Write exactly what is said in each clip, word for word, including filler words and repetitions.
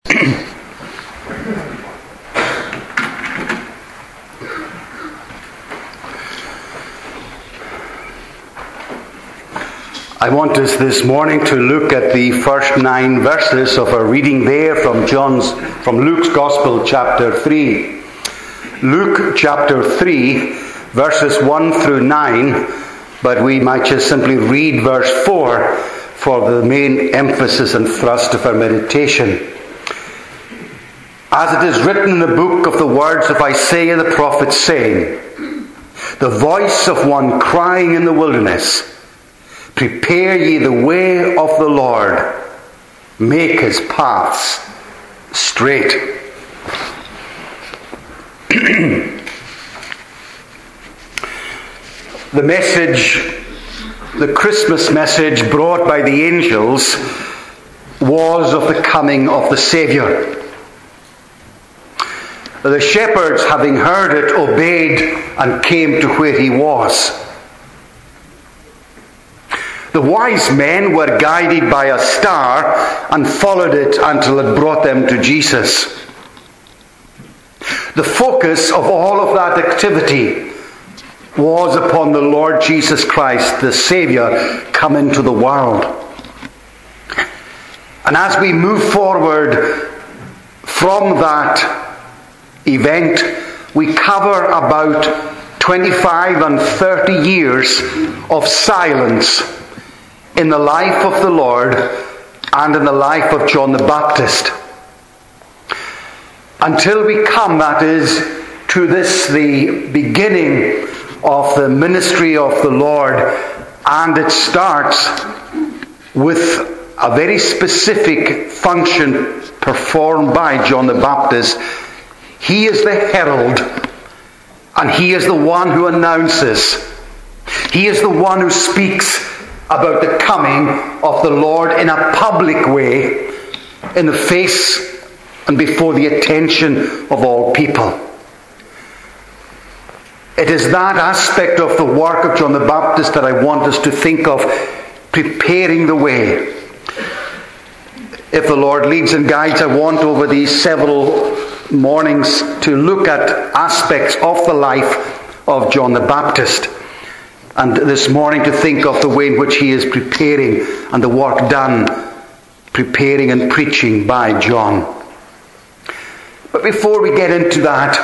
I want us this morning to look at the first nine verses of our reading there from John's, from Luke's Gospel, chapter three. Luke chapter three, verses one through nine, but we might just simply read verse four for the main emphasis and thrust of our meditation. As it is written in the book of the words of Isaiah the prophet, saying, "The voice of one crying in the wilderness, prepare ye the way of the Lord, make his paths straight." The message, the Christmas message brought by the angels, was of the coming of the Saviour. The shepherds, having heard it, obeyed and came to where he was. The wise men were guided by a star and followed it until it brought them to Jesus. The focus of all of that activity was upon the Lord Jesus Christ, the Saviour, come into the world. And as we move forward from that event, we cover about twenty-five and thirty years of silence in the life of the Lord and in the life of John the Baptist. Until we come, that is, to this, the beginning of the ministry of the Lord, and it starts with a very specific function performed by John the Baptist. He is the herald, and he is the one who announces. He is the one who speaks about the coming of the Lord in a public way, in the face and before the attention of all people. It is that aspect of the work of John the Baptist that I want us to think of, preparing the way. If the Lord leads and guides, I want over these several mornings to look at aspects of the life of John the Baptist. And this morning to think of the way in which he is preparing and the work done, preparing and preaching by John. But before we get into that,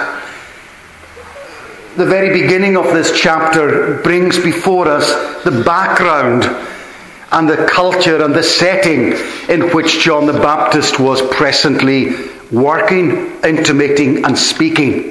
the very beginning of this chapter brings before us the background and the culture and the setting in which John the Baptist was presently working, intimating and speaking.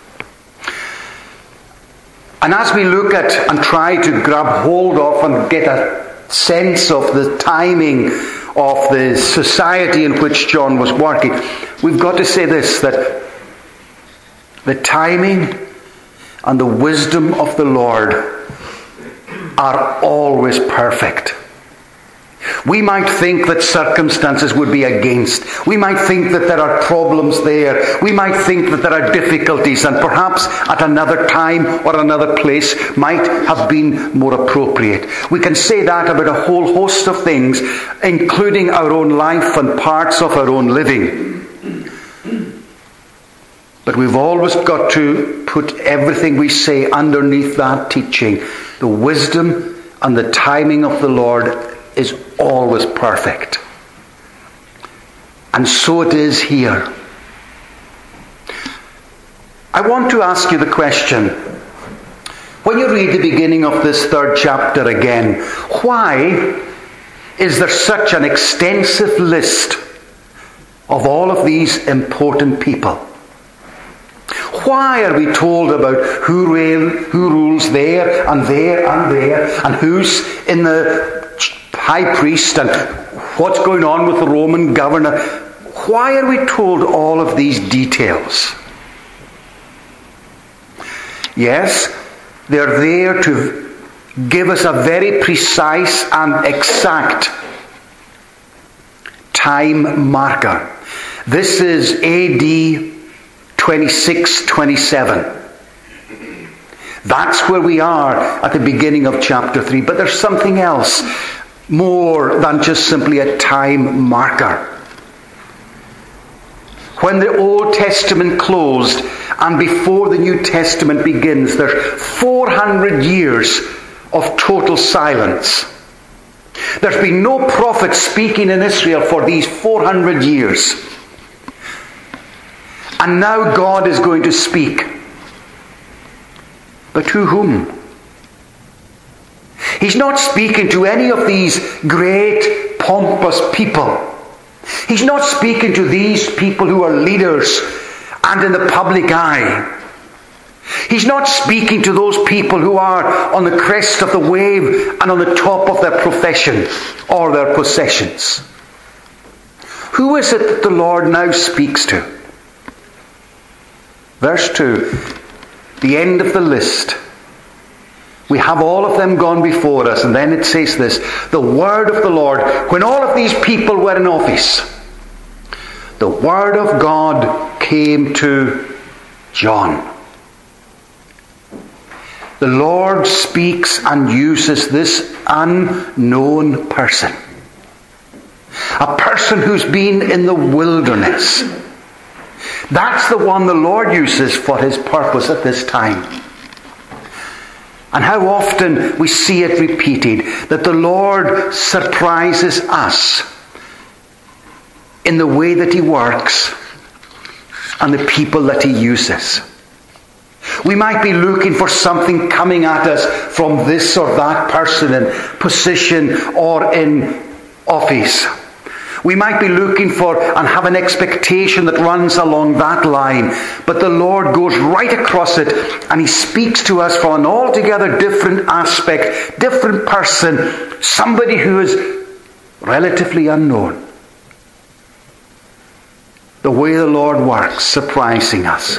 And as we look at and try to grab hold of and get a sense of the timing of the society in which John was working, we've got to say this, that the timing and the wisdom of the Lord are always perfect. We might think that circumstances would be against. We might think that there are problems there. We might think that there are difficulties, and perhaps at another time or another place might have been more appropriate. We can say that about a whole host of things, including our own life and parts of our own living. But we've always got to put everything we say underneath that teaching. The wisdom and the timing of the Lord is always perfect. And so it is here. I want to ask you the question, when you read the beginning of this third chapter again, why is there such an extensive list of all of these important people? Why are we told about who, rail, who rules there and there and there, and who's in the high priest, and what's going on with the Roman governor? Why are we told all of these details? Yes, they're there to give us a very precise and exact time marker. This is A D twenty-six twenty-seven. That's where we are at the beginning of chapter three. But there's something else more than just simply a time marker. when the Old Testament closed and before the New Testament begins, there's four hundred years of total silence. There's been no prophet speaking in Israel for these four hundred years. And now God is going to speak. But to whom? He's not speaking to any of these great, pompous people. He's not speaking to these people who are leaders and in the public eye. He's not speaking to those people who are on the crest of the wave and on the top of their profession or their possessions. Who is it that the Lord now speaks to? Verse two, the end of the list. We have all of them gone before us, and then it says this, the word of the Lord, when all of these people were in office, the word of God came to John. The Lord speaks and uses this unknown person. A person who's been in the wilderness. That's the one the Lord uses for his purpose at this time. And how often we see it repeated that the Lord surprises us in the way that he works and the people that he uses. We might be looking for something coming at us from this or that person in position or in office. We might be looking for and have an expectation that runs along that line. But the Lord goes right across it and he speaks to us from an altogether different aspect, different person, somebody who is relatively unknown. The way the Lord works, surprising us.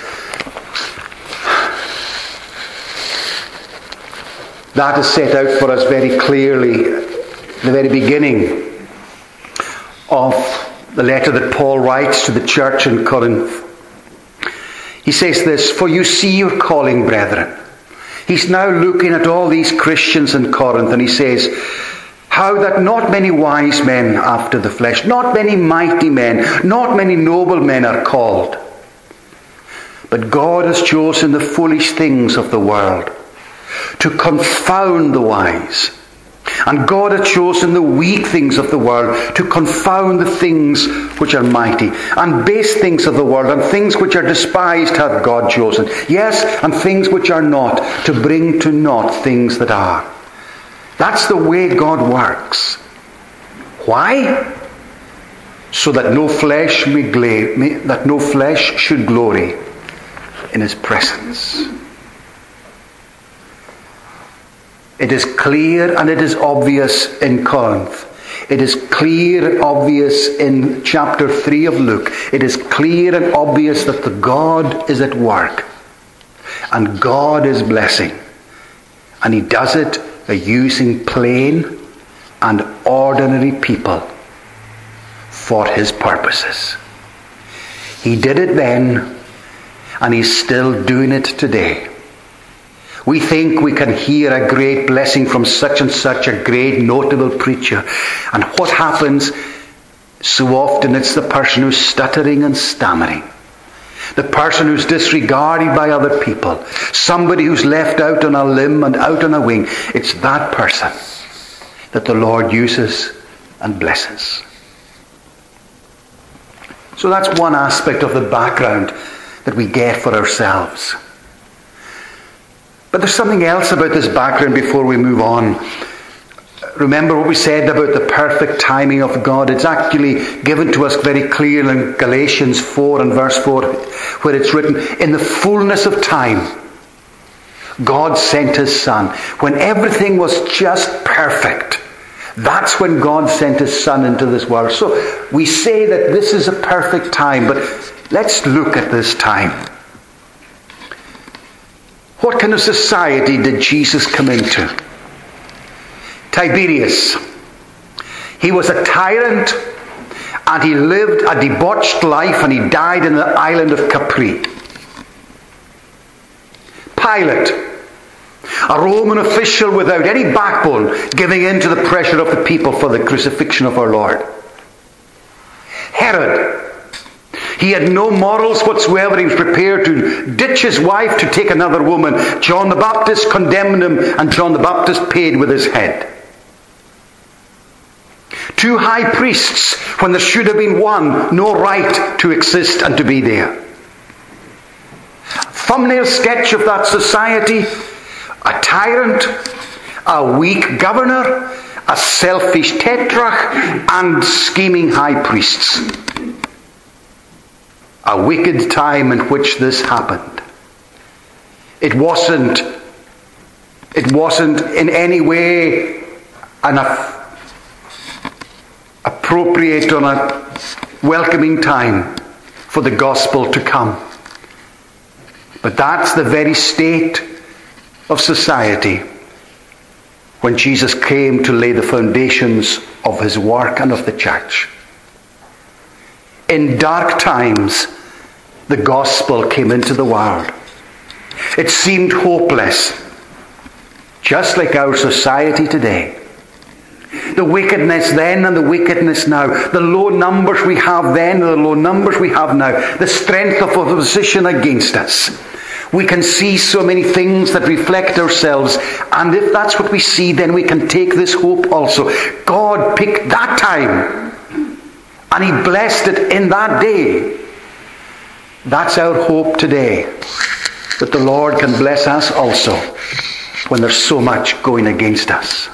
That is set out for us very clearly at the very beginning of the letter that Paul writes to the church in Corinth. He says this, for you see your calling, brethren. He's now looking at all these Christians in Corinth and he says, how that not many wise men after the flesh, not many mighty men, not many noble men are called. But God has chosen the foolish things of the world to confound the wise. And God hath chosen the weak things of the world to confound the things which are mighty. And base things of the world and things which are despised hath God chosen. Yes, and things which are not, to bring to naught things that are. That's the way God works. Why? So that no flesh may gla- may, that no flesh should glory in his presence. It is clear and it is obvious in Corinth. It is clear and obvious in chapter three of Luke. It is clear and obvious that the God is at work. And God is blessing. And he does it by using plain and ordinary people for his purposes. He did it then, and he's still doing it today. We think we can hear a great blessing from such and such a great notable preacher. And what happens? So often it's the person who's stuttering and stammering. The person who's disregarded by other people. Somebody who's left out on a limb and out on a wing. It's that person that the Lord uses and blesses. So that's one aspect of the background that we get for ourselves. But there's something else about this background before we move on. Remember what we said about the perfect timing of God. It's actually given to us very clearly in Galatians four and verse four, where it's written, in the fullness of time, God sent his Son. When everything was just perfect, that's when God sent his Son into this world. So we say that this is a perfect time, but let's look at this time. What kind of society did Jesus come into? Tiberius. He was a tyrant and he lived a debauched life and he died in the island of Capri. Pilate, a Roman official without any backbone, giving in to the pressure of the people for the crucifixion of our Lord. Herod, he He had no morals whatsoever. He was prepared to ditch his wife to take another woman. John the Baptist condemned him, and John the Baptist paid with his head. Two high priests, when there should have been one, no right to exist and to be there. Thumbnail sketch of that society: a tyrant, a weak governor, a selfish tetrarch, and scheming high priests. A wicked time in which this happened. It wasn't, it wasn't in any way an appropriate or a welcoming time for the gospel to come. But that's the very state of society when Jesus came to lay the foundations of his work and of the church. In dark times, the gospel came into the world. It seemed hopeless, just like our society today. The wickedness then and the wickedness now, the low numbers we have then and the low numbers we have now, the strength of opposition against us. We can see so many things that reflect ourselves, and if that's what we see, then we can take this hope also. God picked that time, and he blessed it in that day. That's our hope today, that the Lord can bless us also when there's so much going against us.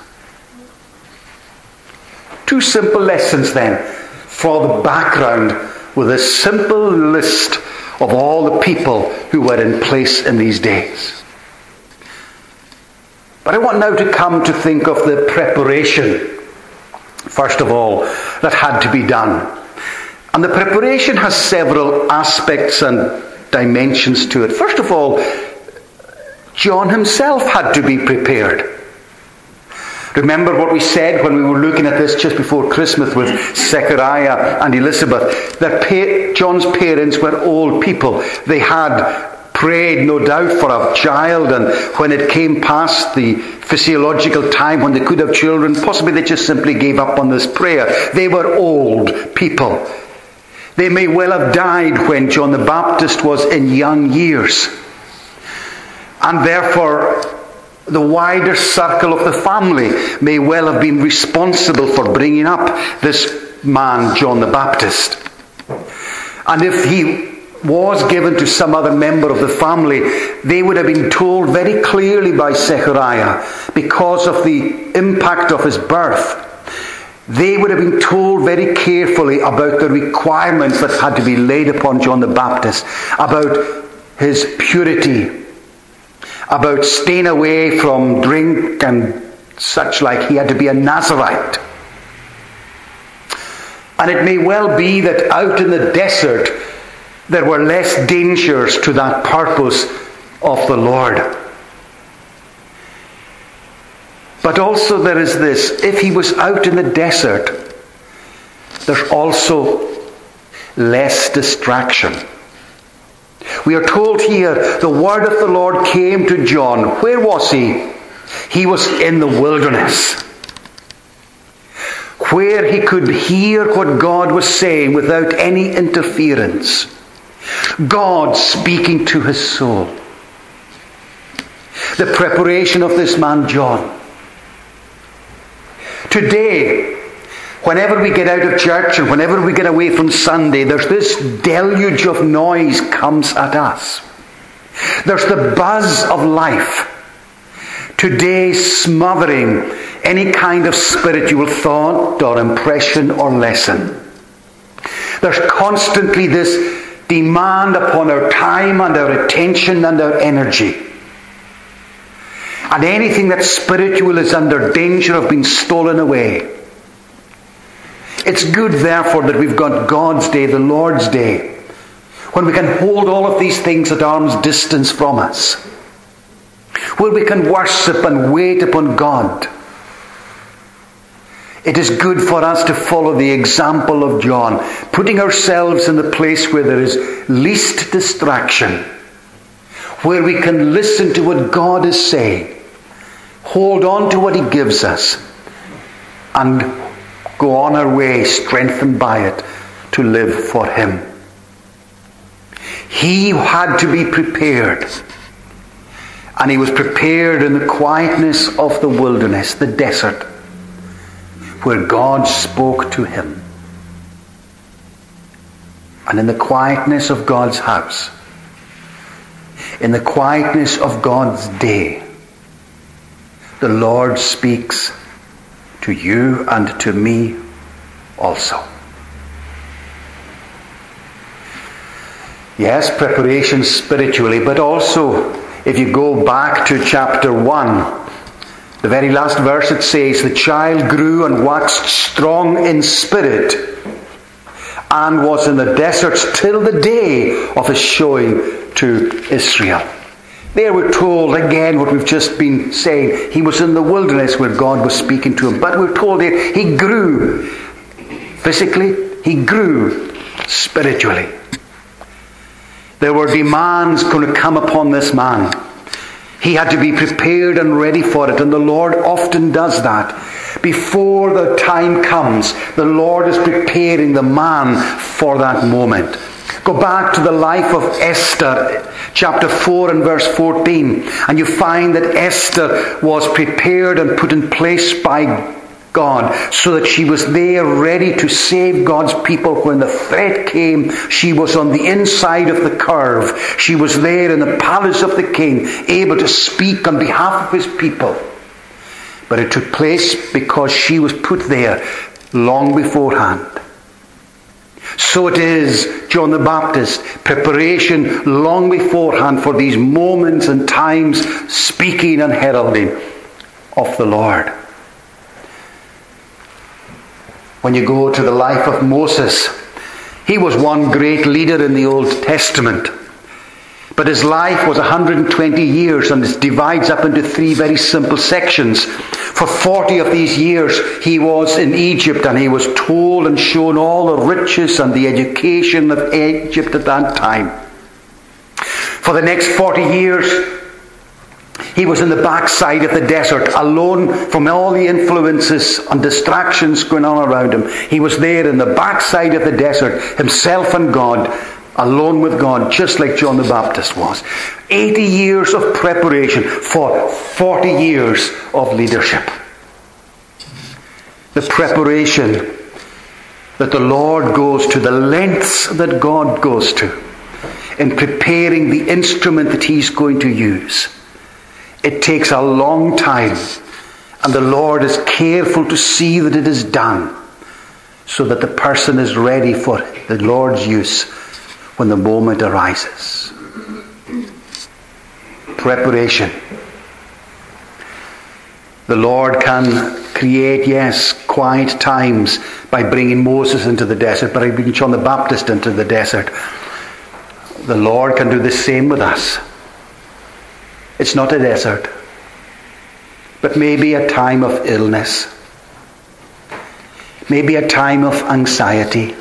Two simple lessons then for the background with a simple list of all the people who were in place in these days. But I want now to come to think of the preparation, first of all, that had to be done. And the preparation has several aspects and dimensions to it. First of all, John himself had to be prepared. Remember what we said when we were looking at this just before Christmas with Zechariah and Elizabeth, that pa- John's parents were old people. They had prayed, no doubt, for a child, and when it came past the physiological time when they could have children, possibly they just simply gave up on this prayer. They were old people. They may well have died when John the Baptist was in young years. And therefore, the wider circle of the family may well have been responsible for bringing up this man, John the Baptist. And if he was given to some other member of the family, they would have been told very clearly by Zechariah, because of the impact of his birth, they would have been told very carefully about the requirements that had to be laid upon John the Baptist, about his purity, about staying away from drink and such like. He had to be a Nazirite. And it may well be that out in the desert there were less dangers to that purpose of the Lord. But also there is this: if he was out in the desert, there's also less distraction. We are told here, the word of the Lord came to John. Where was he? He was in the wilderness, where he could hear what God was saying without any interference. God speaking to his soul. The preparation of this man John. Today, whenever we get out of church and whenever we get away from Sunday, there's this deluge of noise comes at us. There's the buzz of life. Today smothering any kind of spiritual thought or impression or lesson. There's constantly this demand upon our time and our attention and our energy. And anything that's spiritual is under danger of being stolen away. It's good, therefore, that we've got God's day, the Lord's day, when we can hold all of these things at arm's distance from us, where we can worship and wait upon God. It is good for us to follow the example of John, putting ourselves in the place where there is least distraction, where we can listen to what God is saying, hold on to what he gives us, and go on our way strengthened by it to live for him. He had to be prepared. And he was prepared in the quietness of the wilderness, the desert, where God spoke to him. And in the quietness of God's house, in the quietness of God's day, the Lord speaks to you and to me also. Yes, preparation spiritually, but also if you go back to chapter one, the very last verse, it says, the child grew and waxed strong in spirit and was in the deserts till the day of his showing to Israel. There we're told again what we've just been saying. He was in the wilderness where God was speaking to him. But we're told here he grew physically, he grew spiritually. There were demands going to come upon this man. He had to be prepared and ready for it. And the Lord often does that. Before the time comes, the Lord is preparing the man for that moment. Go back to the life of Esther, chapter four and verse fourteen, and you find that Esther was prepared and put in place by God so that she was there ready to save God's people when the threat came. She was on the inside of the curve. She was there in the palace of the king, able to speak on behalf of his people. But it took place because she was put there long beforehand. So it is, John the Baptist, preparation long beforehand for these moments and times, speaking and heralding of the Lord. When you go to the life of Moses, he was one great leader in the Old Testament. But his life was one hundred twenty years, and it divides up into three very simple sections. For forty of these years he was in Egypt, and he was told and shown all the riches and the education of Egypt at that time. For the next forty years he was in the backside of the desert, alone from all the influences and distractions going on around him. He was there in the backside of the desert, himself and God, alone with God, just like John the Baptist was. eighty years of preparation for forty years of leadership. The preparation that the Lord goes to, the lengths that God goes to in preparing the instrument that he's going to use. It takes a long time, and the Lord is careful to see that it is done so that the person is ready for the Lord's use when the moment arises. Preparation. The Lord can create, yes, quiet times by bringing Moses into the desert, by bringing John the Baptist into the desert. The Lord can do the same with us. It's not a desert, but maybe a time of illness, maybe a time of anxiety.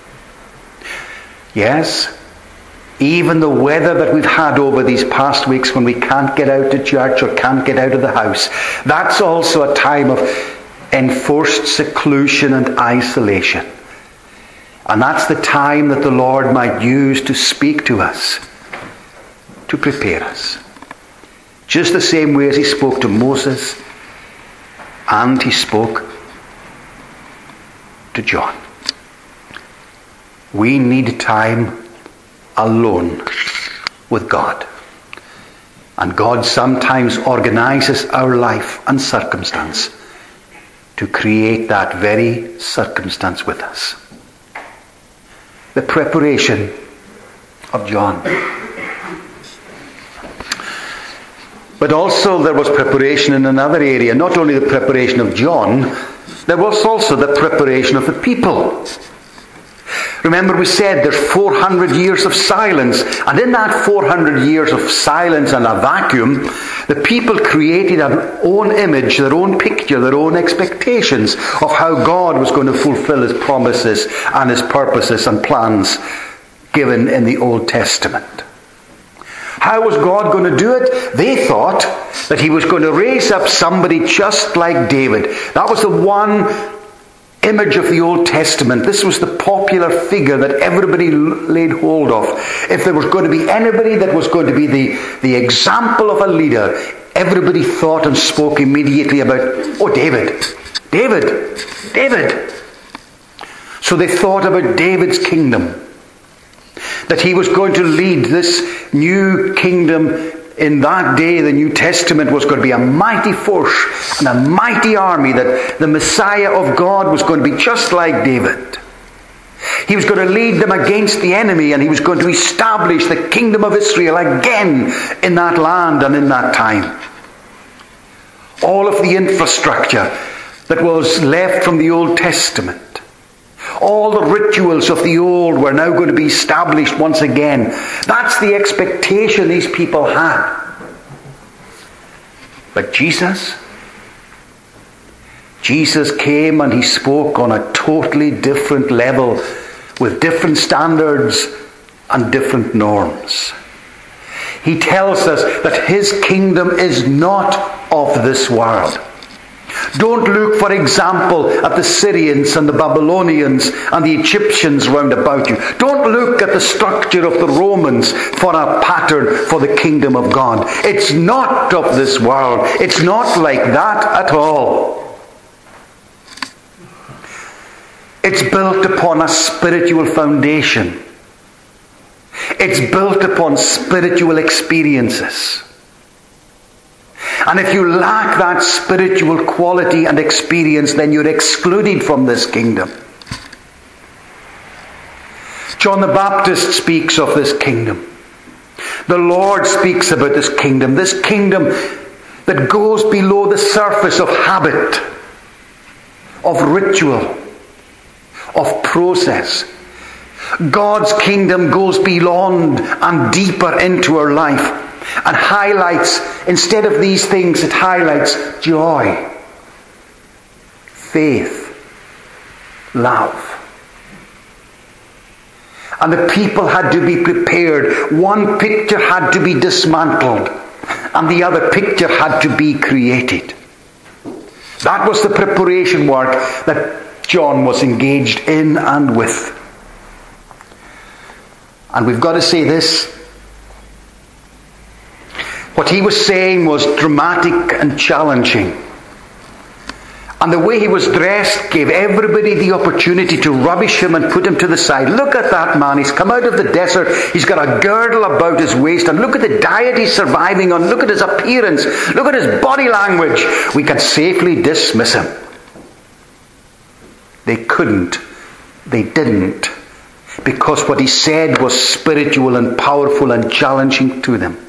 Yes, even the weather that we've had over these past weeks when we can't get out to church or can't get out of the house, that's also a time of enforced seclusion and isolation. And that's the time that the Lord might use to speak to us, to prepare us. Just the same way as he spoke to Moses and he spoke to John. We need time alone with God. And God sometimes organizes our life and circumstance to create that very circumstance with us. The preparation of John. But also there was preparation in another area. Not only the preparation of John, there was also the preparation of the people. Remember, we said there's four hundred years of silence. And in that four hundred years of silence and a vacuum, the people created their own image, their own picture, their own expectations of how God was going to fulfill his promises and his purposes and plans given in the Old Testament. How was God going to do it? They thought that he was going to raise up somebody just like David. That was the one image of the Old Testament. This was the popular figure that everybody laid hold of. If there was going to be anybody that was going to be the, the example of a leader, everybody thought and spoke immediately about, oh, David, David, David. So they thought about David's kingdom, that he was going to lead this new kingdom. In that day, the New Testament was going to be a mighty force and a mighty army, that the Messiah of God was going to be just like David. He was going to lead them against the enemy, and he was going to establish the kingdom of Israel again in that land and in that time. All of the infrastructure that was left from the Old Testament, all the rituals of the old were now going to be established once again. That's the expectation these people had. But Jesus, Jesus came and he spoke on a totally different level, with different standards and different norms. He tells us that his kingdom is not of this world. Don't look, for example, at the Syrians and the Babylonians and the Egyptians round about you. Don't look at the structure of the Romans for a pattern for the kingdom of God. It's not of this world. It's not like that at all. It's built upon a spiritual foundation. It's built upon spiritual experiences. And if you lack that spiritual quality and experience, then you're excluded from this kingdom. John the Baptist speaks of this kingdom. The Lord speaks about this kingdom. This kingdom that goes below the surface of habit, of ritual, of process. God's kingdom goes beyond and deeper into our life, and highlights, instead of these things, it highlights joy, faith, love. And the people had to be prepared. One picture had to be dismantled, and the other picture had to be created. That was the preparation work that John was engaged in and with. And we've got to say this. What he was saying was dramatic and challenging. And the way he was dressed gave everybody the opportunity to rubbish him and put him to the side. Look at that man. He's come out of the desert. He's got a girdle about his waist. And look at the diet he's surviving on. Look at his appearance. Look at his body language. We can safely dismiss him. They couldn't. They didn't. Because what he said was spiritual and powerful and challenging to them.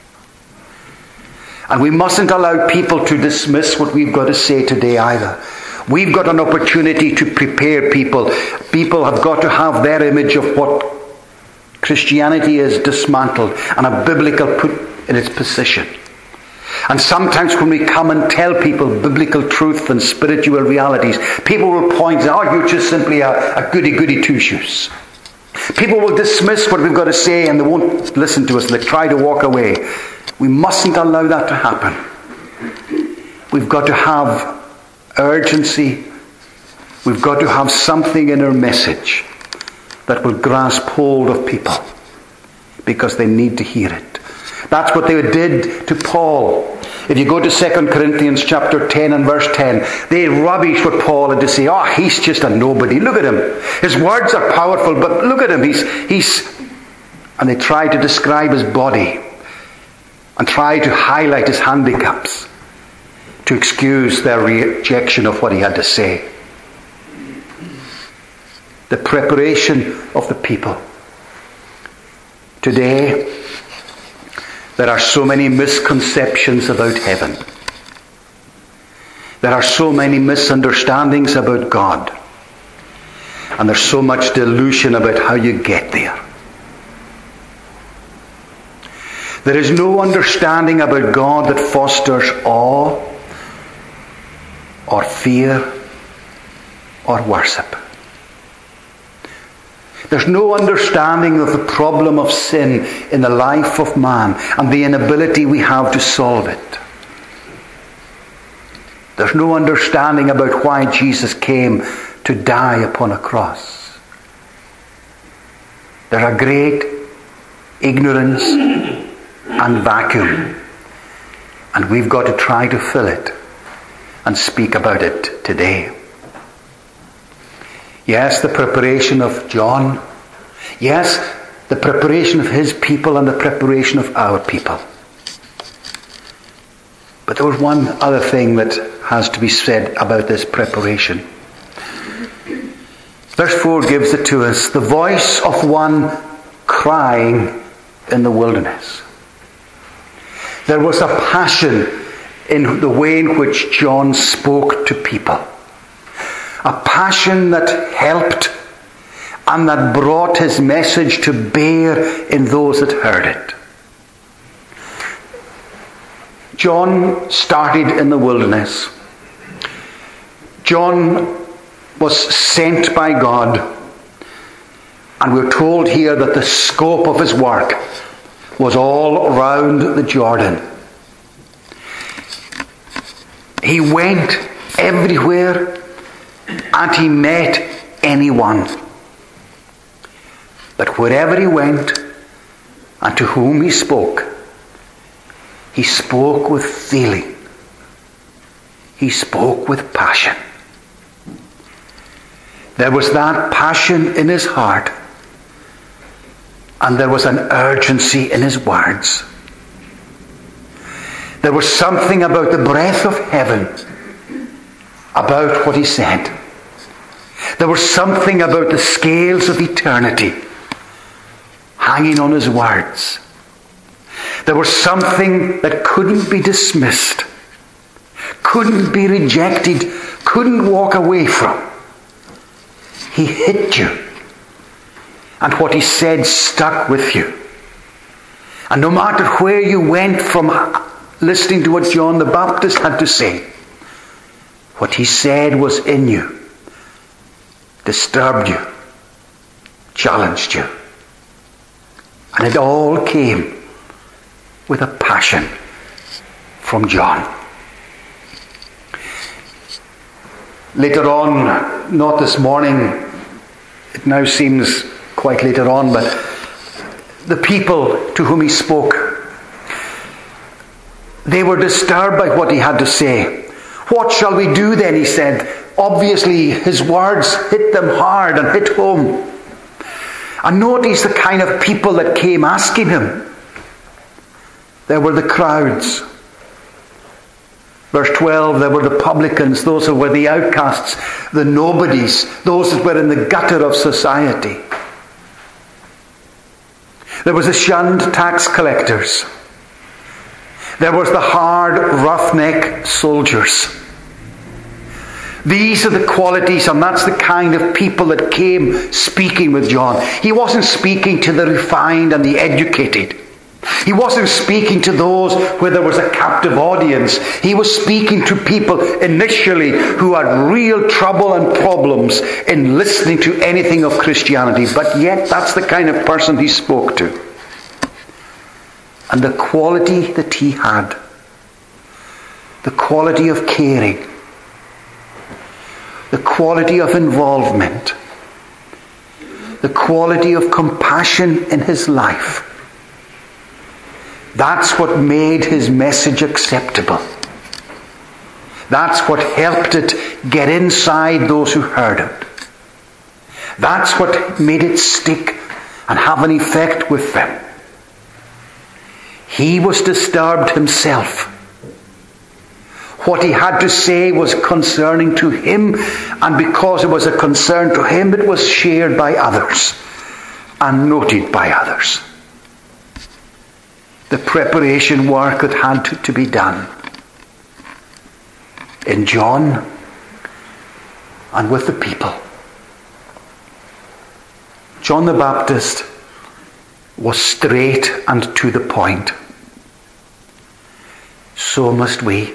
And we mustn't allow people to dismiss what we've got to say today either. We've got an opportunity to prepare people. People have got to have their image of what Christianity is dismantled and a biblical put in its position. And sometimes when we come and tell people biblical truth and spiritual realities, people will point out, oh, you're just simply a, a goody-goody two-shoes. People will dismiss what we've got to say and they won't listen to us. They try to walk away. We mustn't allow that to happen. We've got to have urgency. We've got to have something in our message that will grasp hold of people, because they need to hear it. That's what they did to Paul. If you go to Second Corinthians chapter ten and verse ten, they rubbish what Paul had to say. Oh, he's just a nobody. Look at him. His words are powerful, but look at him. He's, he's, and they try to describe his body and try to highlight his handicaps to excuse their rejection of what he had to say. The preparation of the people. Today, there are so many misconceptions about heaven. There are so many misunderstandings about God. And there's so much delusion about how you get there. There is no understanding about God that fosters awe or fear or worship. There's no understanding of the problem of sin in the life of man and the inability we have to solve it. There's no understanding about why Jesus came to die upon a cross. There's a great ignorance and vacuum, and we've got to try to fill it and speak about it today. Yes, the preparation of John. Yes, the preparation of his people and the preparation of our people. But there was one other thing that has to be said about this preparation. Verse four gives it to us. The voice of one crying in the wilderness. There was a passion in the way in which John spoke to people. A passion that helped and that brought his message to bear in those that heard it. John started in the wilderness. John was sent by God, and we're told here that the scope of his work was all round the Jordan. He went everywhere and he met anyone. But wherever he went and to whom he spoke, he spoke with feeling. He spoke with passion. There was that passion in his heart, and there was an urgency in his words. There was something about the breath of heaven about what he said. There was something about the scales of eternity hanging on his words. There was something that couldn't be dismissed, couldn't be rejected, couldn't walk away from. He hit you. And what he said stuck with you. And no matter where you went from listening to what John the Baptist had to say, what he said was in you, disturbed you, challenged you. And it all came with a passion from John. Later on, not this morning, it now seems quite later on, but the people to whom he spoke, they were disturbed by what he had to say. What shall we do then, he said. Obviously, his words hit them hard and hit home. And notice the kind of people that came asking him. There were the crowds. Verse twelve, there were the publicans, those who were the outcasts, the nobodies, those that were in the gutter of society. There was the shunned tax collectors. There was the hard, roughneck soldiers. These are the qualities, and that's the kind of people that came speaking with John. He wasn't speaking to the refined and the educated. He wasn't speaking to those where there was a captive audience. He was speaking to people initially who had real trouble and problems in listening to anything of Christianity. But yet that's the kind of person he spoke to. And the quality that he had, the quality of caring, the quality of involvement, the quality of compassion in his life, that's what made his message acceptable. That's what helped it get inside those who heard it. That's what made it stick and have an effect with them. He was disturbed himself. What he had to say was concerning to him, and because it was a concern to him, it was shared by others and noted by others. The preparation work that had to, to be done in John and with the people. John the Baptist was straight and to the point. So must we.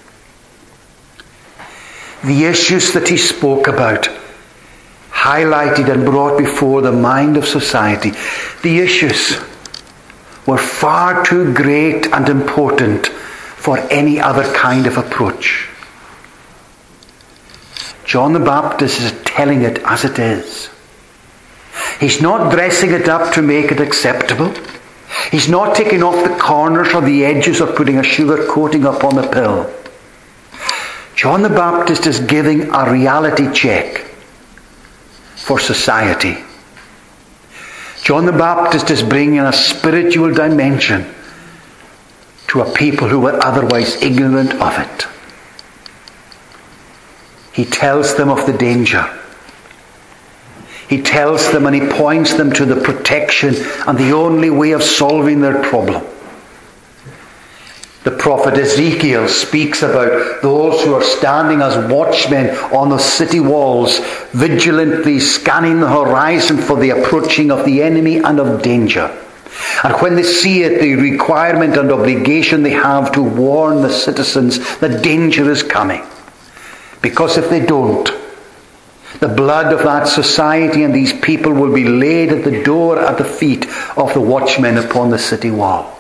The issues that he spoke about, highlighted and brought before the mind of society, the issues were far too great and important for any other kind of approach. John the Baptist is telling it as it is. He's not dressing it up to make it acceptable. He's not taking off the corners or the edges or putting a sugar coating up on the pill. John the Baptist is giving a reality check for society. John the Baptist is bringing a spiritual dimension to a people who were otherwise ignorant of it. He tells them of the danger. He tells them and he points them to the protection and the only way of solving their problem. The prophet Ezekiel speaks about those who are standing as watchmen on the city walls, vigilantly scanning the horizon for the approaching of the enemy and of danger. And when they see it, the requirement and obligation they have to warn the citizens that danger is coming. Because if they don't, the blood of that society and these people will be laid at the door at the feet of the watchmen upon the city wall.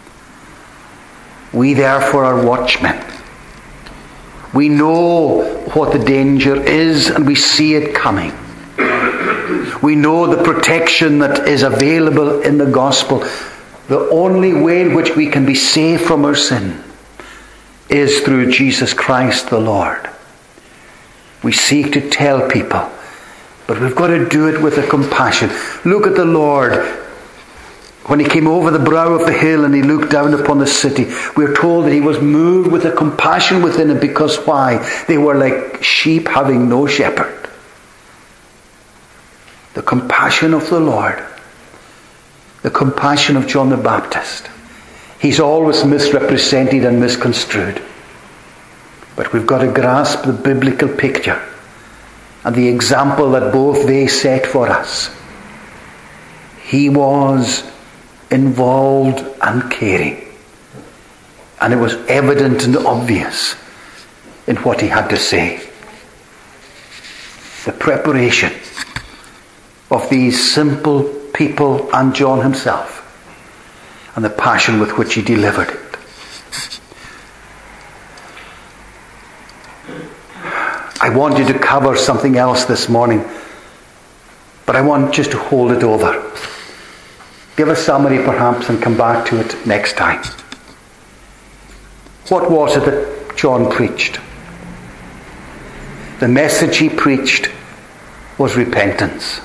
We therefore are watchmen. We know what the danger is and we see it coming. We know the protection that is available in the gospel. The only way in which we can be saved from our sin is through Jesus Christ the Lord. We seek to tell people, but we've got to do it with a compassion. Look at the Lord. When he came over the brow of the hill and he looked down upon the city, we are told that he was moved with a compassion within him, because why? They were like sheep having no shepherd. The compassion of the Lord. The compassion of John the Baptist. He's always misrepresented and misconstrued. But we've got to grasp the biblical picture and the example that both they set for us. He was involved and caring. And it was evident and obvious in what he had to say. The preparation of these simple people and John himself, and the passion with which he delivered it. I wanted to cover something else this morning, but I want just to hold it over. Give a summary perhaps and come back to it next time. What was it that John preached? The message he preached was repentance.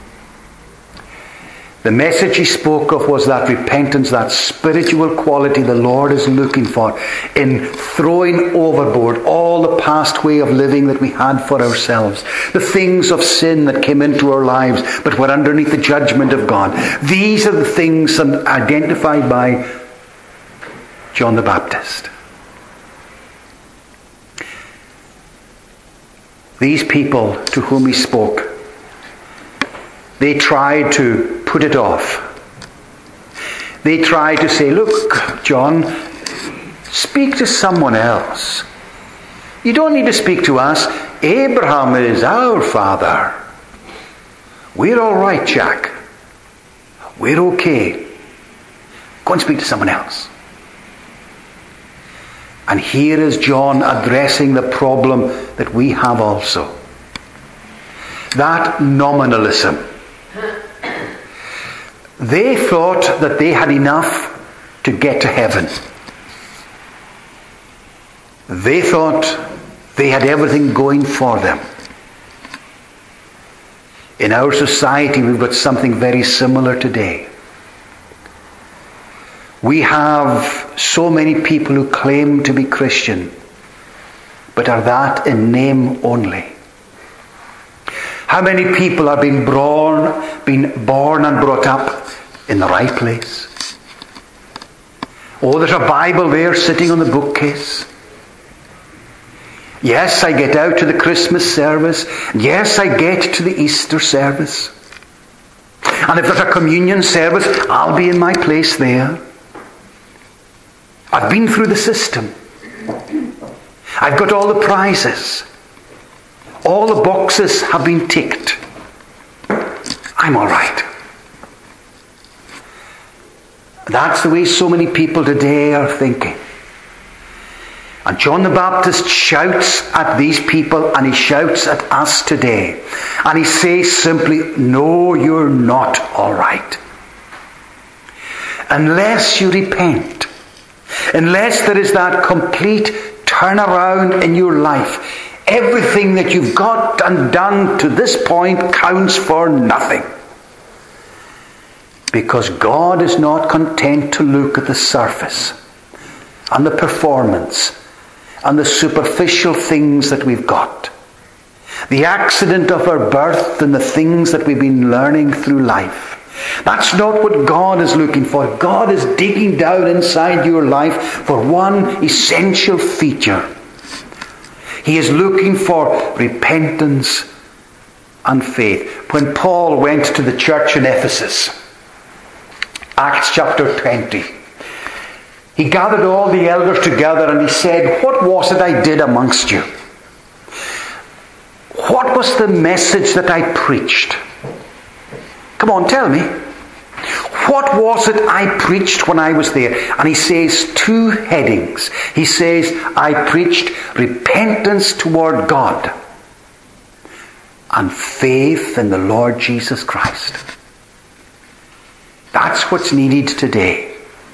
The message he spoke of was that repentance, that spiritual quality the Lord is looking for in throwing overboard all the past way of living that we had for ourselves. The things of sin that came into our lives but were underneath the judgment of God. These are the things identified by John the Baptist. These people to whom he spoke, they tried to put it off. They tried to say, look, John, speak to someone else. You don't need to speak to us. Abraham is our father. We're all right, Jack. We're okay. Go and speak to someone else. And here is John addressing the problem that we have also. That nominalism. They thought that they had enough to get to heaven. They thought they had everything going for them. In our society, we've got something very similar today. We have so many people who claim to be Christian, but are that in name only. How many people are being born, being born and brought up in the right place? Oh, there's a Bible there sitting on the bookcase. Yes, I get out to the Christmas service. Yes, I get to the Easter service. And if there's a communion service, I'll be in my place there. I've been through the system. I've got all the prizes. All the boxes have been ticked. I'm all right. That's the way so many people today are thinking. And John the Baptist shouts at these people, and he shouts at us today. And he says simply, no, you're not all right. Unless you repent, unless there is that complete turnaround in your life, everything that you've got and done to this point counts for nothing. Because God is not content to look at the surface and the performance and the superficial things that we've got. The accident of our birth and the things that we've been learning through life. That's not what God is looking for. God is digging down inside your life for one essential feature. He is looking for repentance and faith. When Paul went to the church in Ephesus, Acts chapter twenty, he gathered all the elders together and he said, what was it I did amongst you? What was the message that I preached? Come on, tell me. What was it I preached when I was there? And he says two headings. He says, I preached repentance toward God and faith in the Lord Jesus Christ. That's what's needed today.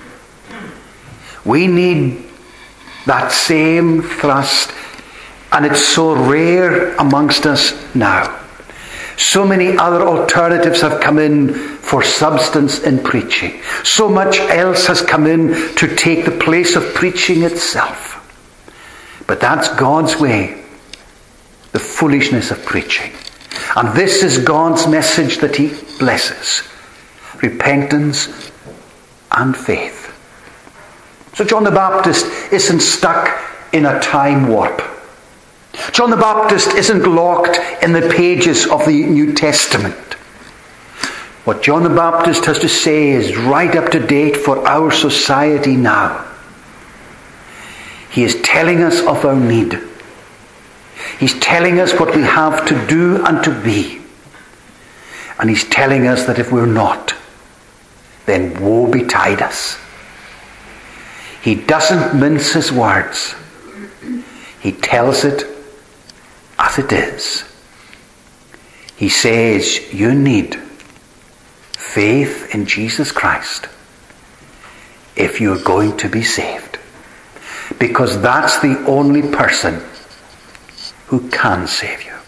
We need that same thrust, and it's so rare amongst us now. So many other alternatives have come in for substance in preaching. So much else has come in to take the place of preaching itself. But that's God's way, the foolishness of preaching. And this is God's message that He blesses. Repentance and faith. So John the Baptist isn't stuck in a time warp. John the Baptist isn't locked in the pages of the New Testament. What John the Baptist has to say is right up to date for our society now. He is telling us of our need. He's telling us what we have to do and to be. And he's telling us that if we're not, then woe betide us. He doesn't mince his words. He tells it as it is. He says you need faith in Jesus Christ if you're going to be saved. Because that's the only person who can save you.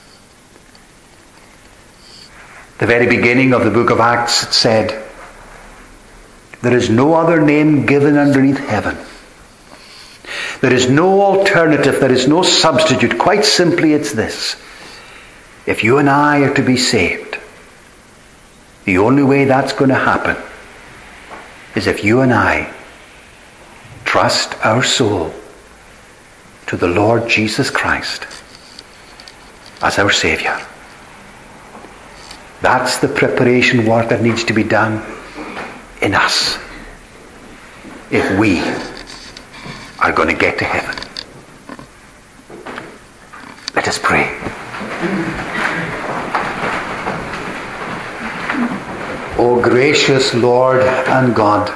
The very beginning of the book of Acts, it said, there is no other name given underneath heaven. There is no alternative. There is no substitute. Quite simply, it's this. If you and I are to be saved, the only way that's going to happen is if you and I trust our soul to the Lord Jesus Christ as our Saviour. That's the preparation work that needs to be done in us if we are going to get to heaven. Let us pray. O gracious Lord and God,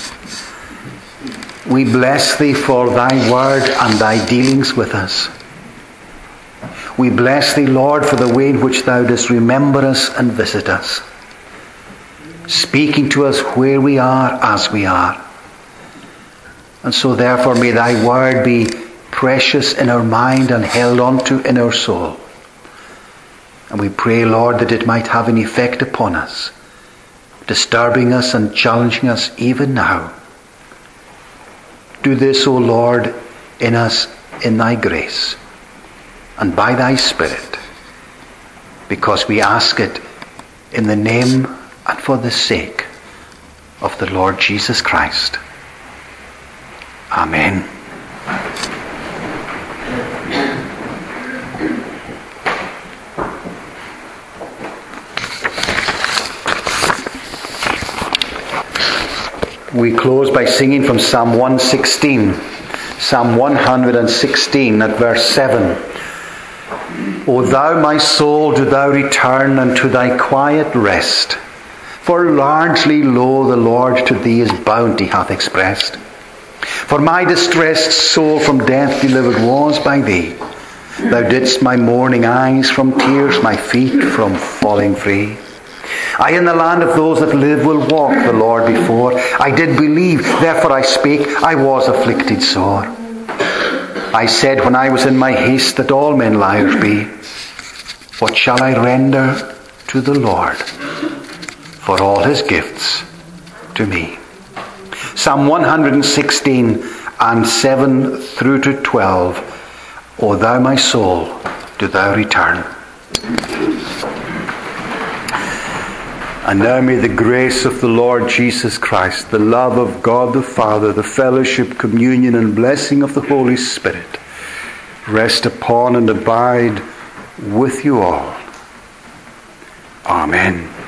we bless Thee for Thy word and Thy dealings with us. We bless Thee, Lord, for the way in which Thou dost remember us and visit us, speaking to us where we are as we are. And so therefore may Thy word be precious in our mind and held on to in our soul. And we pray, Lord, that it might have an effect upon us, disturbing us and challenging us even now. Do this, O Lord, in us in Thy grace and by Thy Spirit, because we ask it in the name and for the sake of the Lord Jesus Christ. Amen. We close by singing from Psalm one sixteen. Psalm one sixteen at verse seven. O thou, my soul, do thou return unto thy quiet rest. For largely, lo, the Lord to thee his bounty hath expressed. For my distressed soul from death delivered was by thee. Thou didst my mourning eyes from tears, my feet from falling free. I in the land of those that live will walk the Lord before. I did believe, therefore I spake, I was afflicted sore. I said when I was in my haste that all men liars be. What shall I render to the Lord for all his gifts to me? Psalm one hundred sixteen and seven through to twelve. O thou my soul, do thou return. And now may the grace of the Lord Jesus Christ, the love of God the Father, the fellowship, communion, and blessing of the Holy Spirit rest upon and abide with you all. Amen.